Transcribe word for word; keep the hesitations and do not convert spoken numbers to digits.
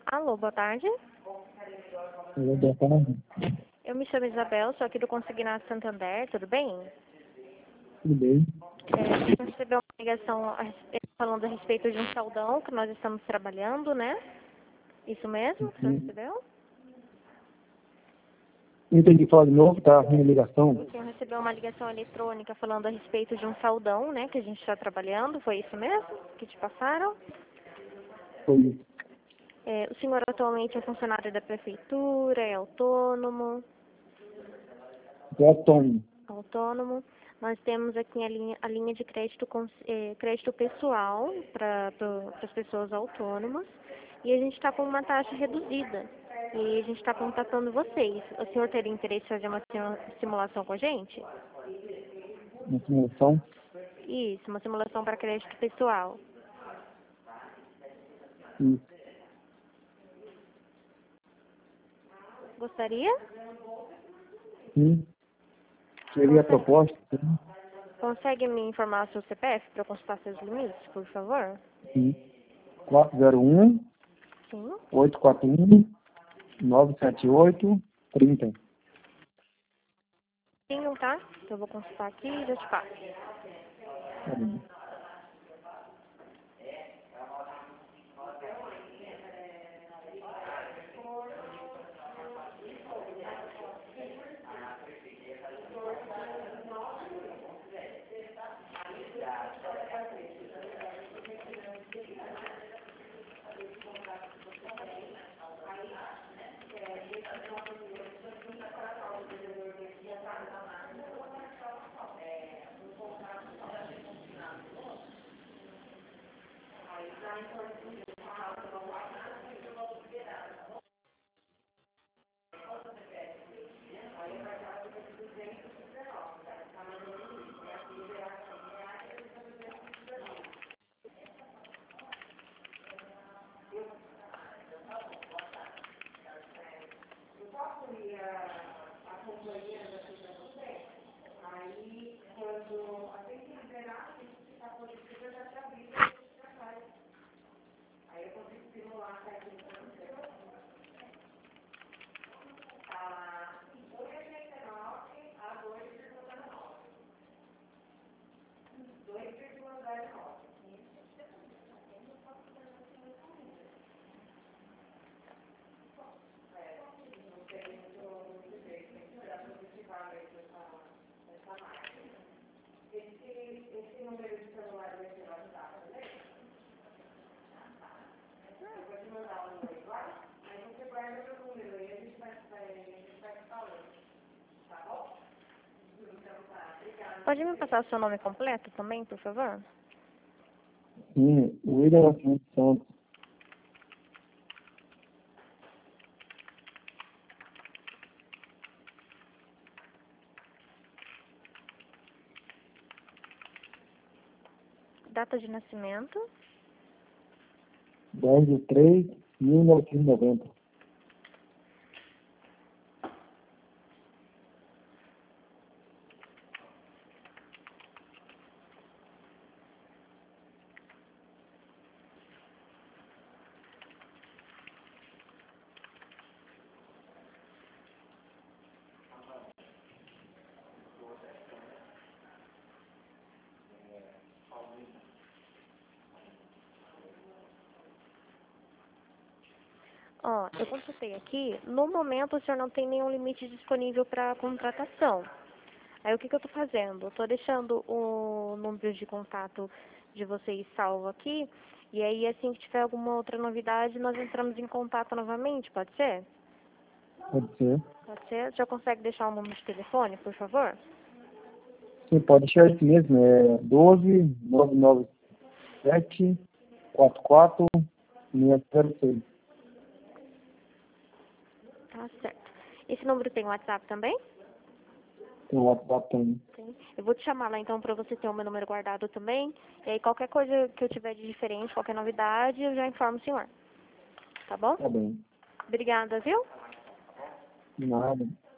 Alô, boa tarde. Alô, boa tarde. Eu me chamo Isabel, sou aqui do Consignato Santander, tudo bem? Tudo bem? É, a gente recebeu uma ligação a respeito- falando a respeito de um saldão que nós estamos trabalhando, né? Isso mesmo que o senhor Sim. recebeu? Entendi, falar de novo, tá? Minha ligação. O senhor recebeu uma ligação eletrônica falando a respeito de um saldão, né? Que a gente está trabalhando, foi isso mesmo que te passaram? Foi isso. É, o senhor atualmente é funcionário da prefeitura, é autônomo? É autônomo. Autônomo. Nós temos aqui a linha, a linha de crédito, cons- eh, crédito pessoal para pra, as pessoas autônomas e a gente está com uma taxa reduzida. E a gente está contatando vocês. O senhor teria interesse em fazer uma simu- simulação com a gente? Uma simulação. Isso, uma simulação para crédito pessoal. Isso. Gostaria? Sim. Seria a Consegue, proposta. Sim. consegue me informar o seu C P F para eu consultar seus limites, por favor? Sim. quatro zero um, Sim. oito quatro um, nove sete oito, trinta. Sim, não tá? Eu vou consultar aqui e já te passo. Tá bem. Pode me passar o seu nome completo também, por favor? Sim. William Nascimento Santos. Data de nascimento? dez de três de mil novecentos e noventa. Ó, eu consultei aqui. No momento, o senhor não tem nenhum limite disponível para contratação. Aí, o que, que eu estou fazendo? Eu estou deixando o número de contato de vocês salvo aqui. E aí, assim que tiver alguma outra novidade, nós entramos em contato novamente. Pode ser? Pode ser. Pode ser? Já consegue deixar o número de telefone, por favor? Sim, pode deixar esse mesmo. É doze, nove nove sete, quatro quatro, seis zero seis. Tá certo. Esse número tem WhatsApp também? Tem o WhatsApp também. Tem. Eu vou te chamar lá então para você ter o meu número guardado também. E aí qualquer coisa que eu tiver de diferente, qualquer novidade, eu já informo o senhor. Tá bom? Tá bem. Obrigada, viu? De nada.